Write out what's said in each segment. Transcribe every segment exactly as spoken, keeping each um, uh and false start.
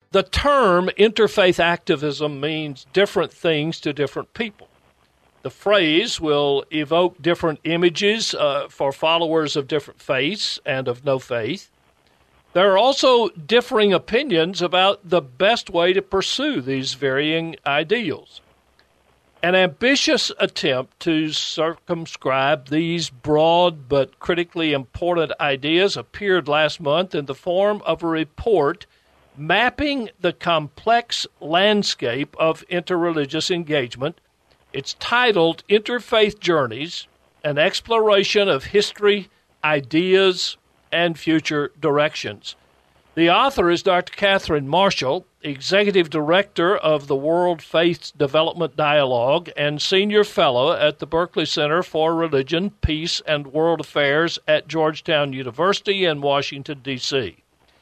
The term interfaith activism means different things to different people. The phrase will evoke different images uh, for followers of different faiths and of no faith. There are also differing opinions about the best way to pursue these varying ideals. An ambitious attempt to circumscribe these broad but critically important ideas appeared last month in the form of a report mapping the complex landscape of interreligious engagement. It's titled Interfaith Journeys, an exploration of history, ideas, and future directions. The author is Doctor Catherine Marshall, Executive Director of the World Faith Development Dialogue and Senior Fellow at the Berkeley Center for Religion, Peace, and World Affairs at Georgetown University in Washington, D C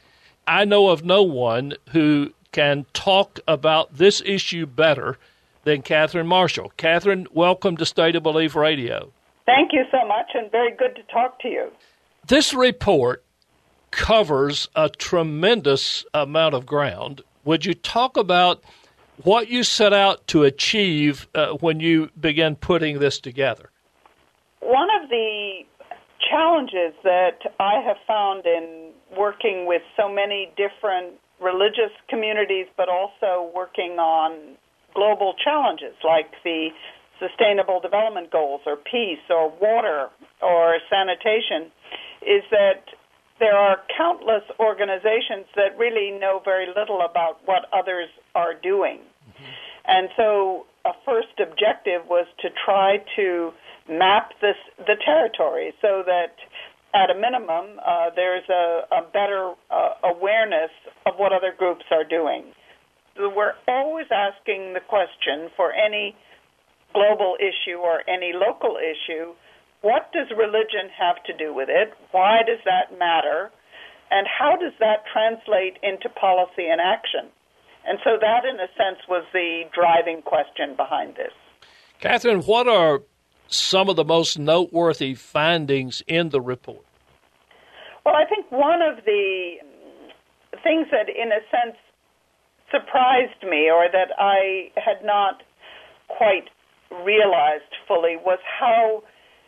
I know of no one who can talk about this issue better than Catherine Marshall. Catherine, welcome to State of Belief Radio. Thank you so much, and very good to talk to you. This report covers a tremendous amount of ground. Would you talk about what you set out to achieve uh, when you began putting this together? One of the challenges that I have found in working with so many different religious communities, but also working on global challenges like the Sustainable Development Goals or peace or water or sanitation, is that there are countless organizations that really know very little about what others are doing. Mm-hmm. And so a first objective was to try to map this, the territory so that at a minimum uh, there's a, a better uh, awareness of what other groups are doing. We're always asking the question for any global issue or any local issue, what does religion have to do with it? Why does that matter? And how does that translate into policy and action? And so that, in a sense, was the driving question behind this. Catherine, what are some of the most noteworthy findings in the report? Well, I think one of the things that, in a sense, surprised me or that I had not quite realized fully was how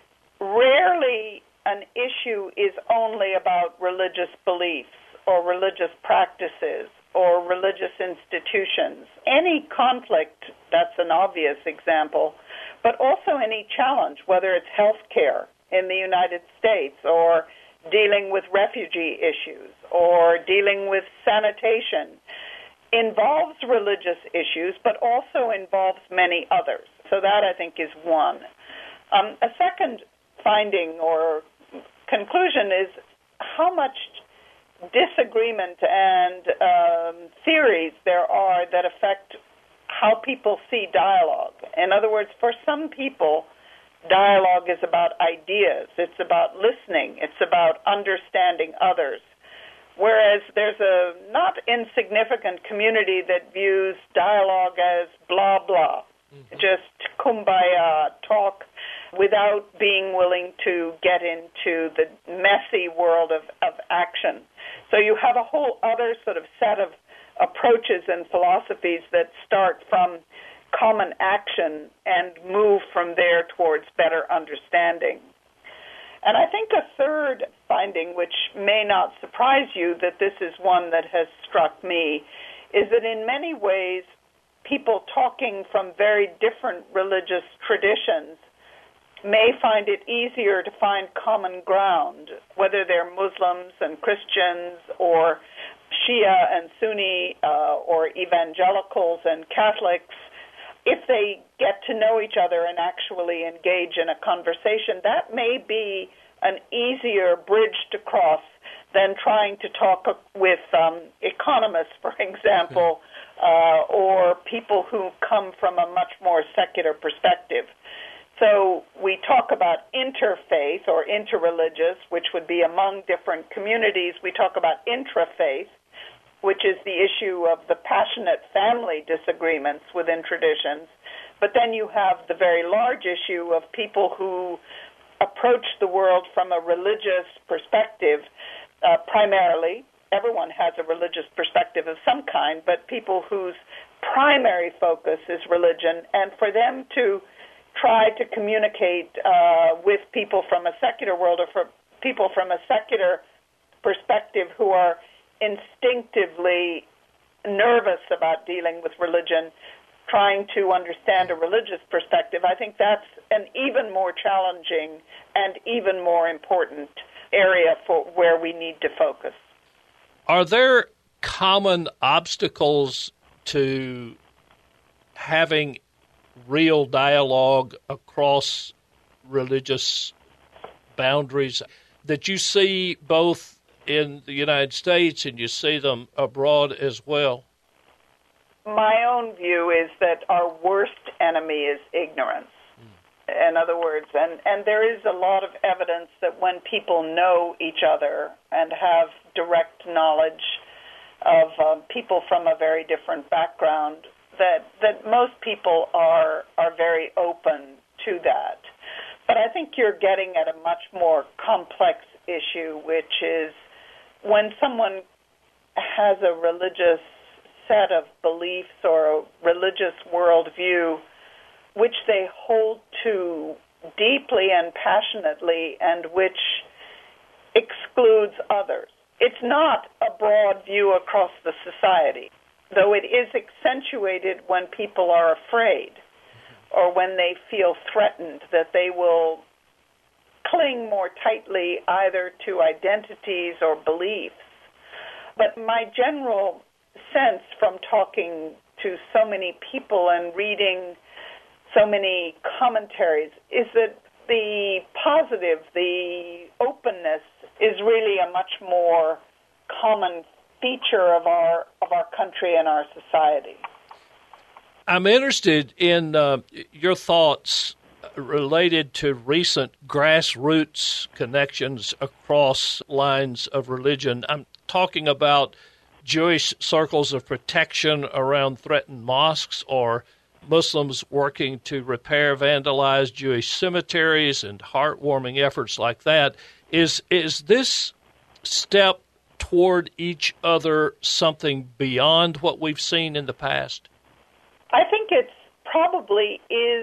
rarely an issue is only about religious beliefs or religious practices or religious institutions. Any conflict, that's an obvious example, but also any challenge, whether it's health care in the United States or dealing with refugee issues or dealing with sanitation, involves religious issues, but also involves many others. So that, I think, is one. Um, a second finding or conclusion is how much disagreement and um, theories there are that affect how people see dialogue. In other words, for some people, dialogue is about ideas. It's about listening. It's about understanding others. Whereas there's a not insignificant community that views dialogue as blah, blah, mm-hmm. just kumbaya talk without being willing to get into the messy world of, of action. So you have a whole other sort of set of approaches and philosophies that start from common action and move from there towards better understanding. And I think a third finding, which may not surprise you, that this is one that has struck me, is that in many ways, people talking from very different religious traditions may find it easier to find common ground, whether they're Muslims and Christians or Shia and Sunni uh, or evangelicals and Catholics. If they get to know each other and actually engage in a conversation, that may be an easier bridge to cross than trying to talk with um, economists, for example, uh, or people who come from a much more secular perspective. So we talk about interfaith or interreligious, which would be among different communities. We talk about intrafaith, which is the issue of the passionate family disagreements within traditions. But then you have the very large issue of people who approach the world from a religious perspective uh, primarily, everyone has a religious perspective of some kind, but people whose primary focus is religion, and for them to try to communicate uh, with people from a secular world or for people from a secular perspective who are instinctively nervous about dealing with religion, trying to understand a religious perspective, I think that's an even more challenging and even more important area for where we need to focus. Are there common obstacles to having real dialogue across religious boundaries that you see both in the United States and you see them abroad as well? My own view is that our worst enemy is ignorance. Mm. In other words, and, and there is a lot of evidence that when people know each other and have direct knowledge of um, people from a very different background, that that most people are are very open to that. But I think you're getting at a much more complex issue, which is when someone has a religious set of beliefs or a religious worldview which they hold to deeply and passionately and which excludes others. It's not a broad view across the society, though it is accentuated when people are afraid or when they feel threatened, that they will cling more tightly either to identities or beliefs. But my general sense from talking to so many people and reading so many commentaries is that the positive, the openness, is really a much more common feature of our of our country and our society. I'm interested in uh, your thoughts related to recent grassroots connections across lines of religion. I'm talking about Jewish circles of protection around threatened mosques, or Muslims working to repair vandalized Jewish cemeteries, and heartwarming efforts like that. Is is this step toward each other something beyond what we've seen in the past? I think it probably is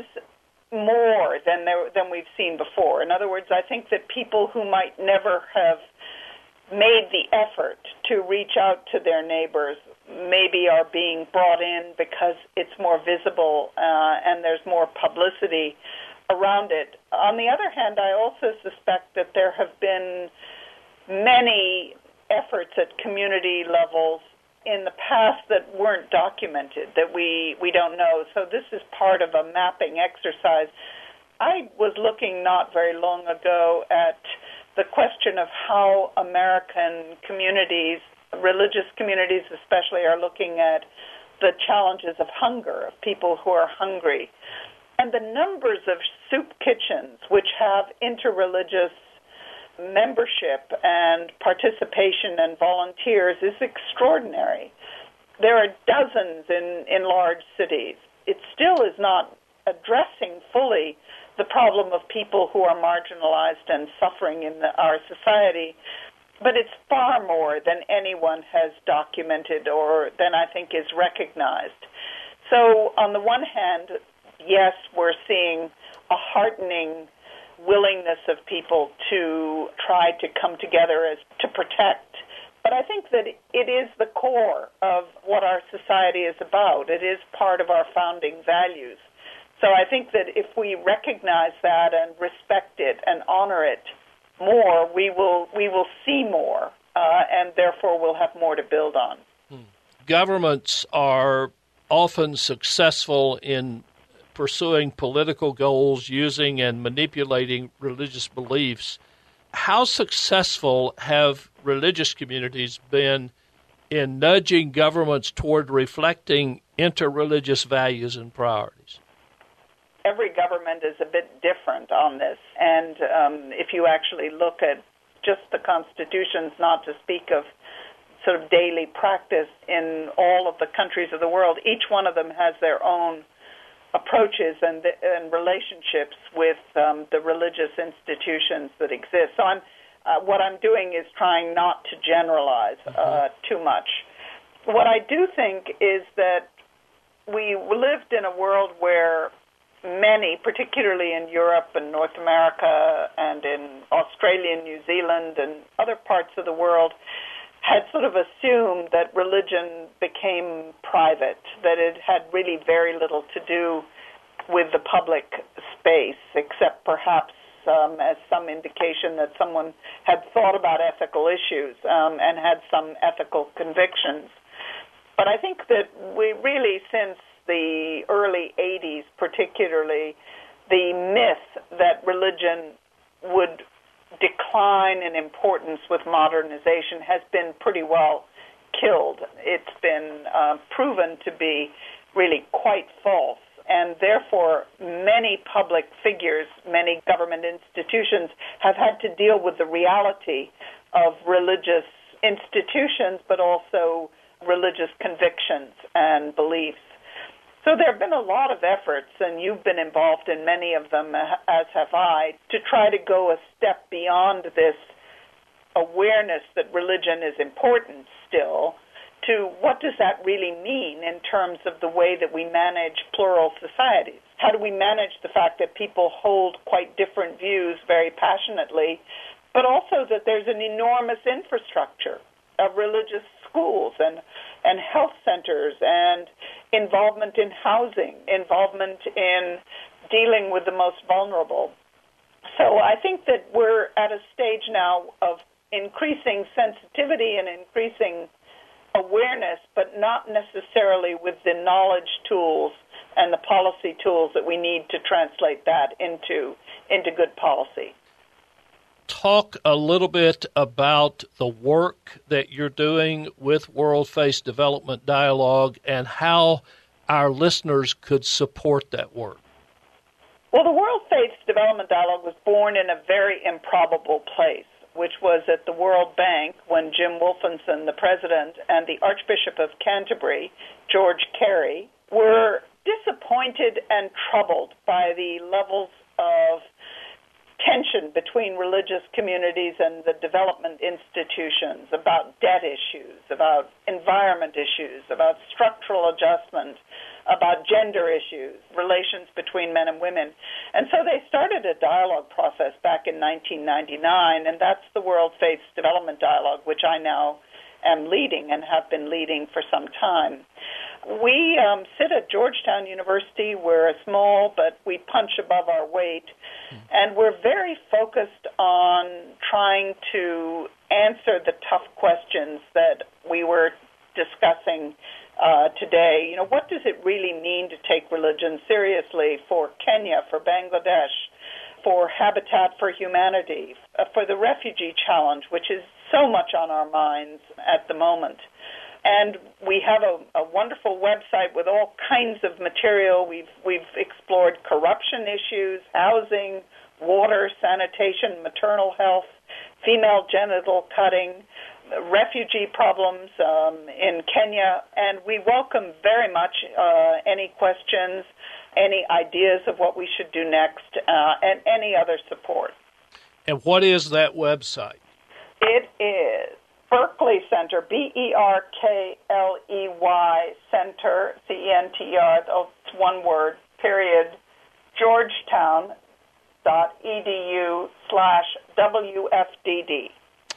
more than there, than we've seen before. In other words, I think that people who might never have made the effort to reach out to their neighbors maybe are being brought in because it's more visible uh, and there's more publicity around it. On the other hand, I also suspect that there have been many efforts at community levels in the past that weren't documented, that we, we don't know. So this is part of a mapping exercise. I was looking not very long ago at the question of how American communities, religious communities especially, are looking at the challenges of hunger, of people who are hungry. And the numbers of soup kitchens which have interreligious membership and participation and volunteers is extraordinary. There are dozens in, in large cities. It still is not addressing fully the problem of people who are marginalized and suffering in the, our society, but it's far more than anyone has documented or than I think is recognized. So on the one hand, yes, we're seeing a heartening willingness of people to try to come together as to protect. But I think that it is the core of what our society is about. It is part of our founding values. So I think that if we recognize that and respect it and honor it more, we will we will see more, uh, and therefore we'll have more to build on. Hmm. Governments are often successful in pursuing political goals using and manipulating religious beliefs. How successful have religious communities been in nudging governments toward reflecting interreligious values and priorities? Every government is a bit different on this, and um, if you actually look at just the constitutions, not to speak of sort of daily practice in all of the countries of the world, each one of them has their own approaches and, and relationships with um, the religious institutions that exist. So I'm uh, what I'm doing is trying not to generalize uh, mm-hmm. too much. What I do think is that we lived in a world where many, particularly in Europe and North America and in Australia and New Zealand and other parts of the world, had sort of assumed that religion became private, that it had really very little to do with the public space, except perhaps um, as some indication that someone had thought about ethical issues um, and had some ethical convictions. But I think that we really, since the early eighties particularly, the myth that religion would decline in importance with modernization has been pretty well killed. It's been uh, proven to be really quite false, and therefore many public figures, many government institutions have had to deal with the reality of religious institutions, but also religious convictions and beliefs. So there have been a lot of efforts, and you've been involved in many of them, as have I, to try to go a step beyond this awareness that religion is important still, to what does that really mean in terms of the way that we manage plural societies? How do we manage the fact that people hold quite different views very passionately, but also that there's an enormous infrastructure of religious schools and, and health centers and involvement in housing, involvement in dealing with the most vulnerable. So I think that we're at a stage now of increasing sensitivity and increasing awareness, but not necessarily with the knowledge tools and the policy tools that we need to translate that into into good policy. Talk a little bit about the work that you're doing with World Faith Development Dialogue and how our listeners could support that work. Well, the World Faith Development Dialogue was born in a very improbable place, which was at the World Bank when Jim Wolfensohn, the president, and the Archbishop of Canterbury, George Carey, were disappointed and troubled by the levels of tension between religious communities and the development institutions, about debt issues, about environment issues, about structural adjustment, about gender issues, relations between men and women. And so they started a dialogue process back in nineteen ninety-nine, and that's the World Faith Development Dialogue, which I now am leading and have been leading for some time. We um, sit at Georgetown University. We're a small, but we punch above our weight, and we're very focused on trying to answer the tough questions that we were discussing uh, today. You know, what does it really mean to take religion seriously for Kenya, for Bangladesh, for Habitat for Humanity, uh, for the refugee challenge, which is so much on our minds at the moment? And we have a, a wonderful website with all kinds of material. We've we've explored corruption issues, housing, water, sanitation, maternal health, female genital cutting, refugee problems um, in Kenya. And we welcome very much uh, any questions, any ideas of what we should do next, uh, and any other support. And what is that website? It is Berkeley Center, B E R K L E Y Center, C E N T E R, it's one word, period, Georgetown dot E D U slash W F D D.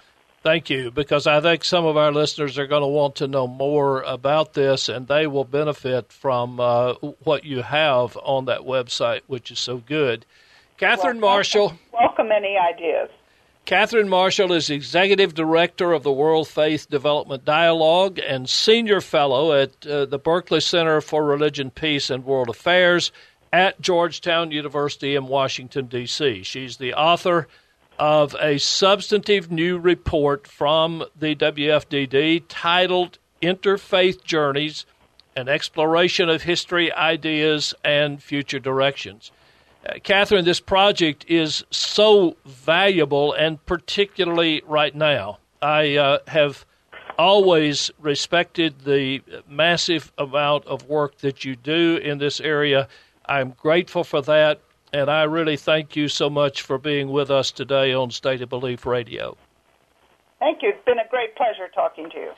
Thank you, because I think some of our listeners are going to want to know more about this, and they will benefit from uh, what you have on that website, which is so good. Catherine Welcome. Marshall. Welcome any ideas. Catherine Marshall is Executive Director of the World Faith Development Dialogue and Senior Fellow at uh, the Berkeley Center for Religion, Peace, and World Affairs at Georgetown University in Washington, D C She's the author of a substantive new report from the W F D D titled Interfaith Journeys, an Exploration of History, Ideas, and Future Directions. Uh, Catherine, this project is so valuable, and particularly right now. I uh, have always respected the massive amount of work that you do in this area. I'm grateful for that. And I really thank you so much for being with us today on State of Belief Radio. Thank you. It's been a great pleasure talking to you.